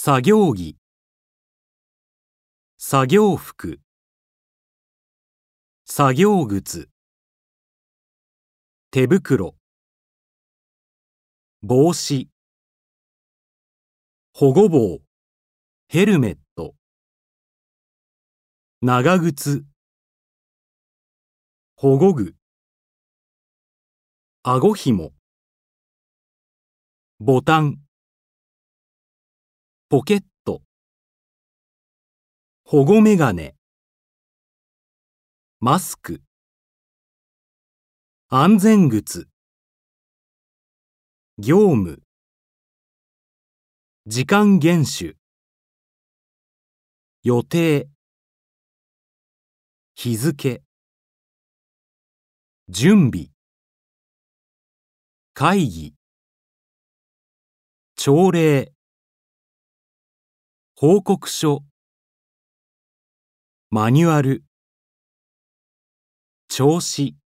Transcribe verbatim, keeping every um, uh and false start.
作業着、作業服、作業靴、手袋、帽子、保護帽、ヘルメット、長靴、保護具、あごひも、ボタン、ポケット、保護メガネ、マスク、安全靴、業務、時間厳守、予定、日付、準備、会議、朝礼、報告書、マニュアル、調子。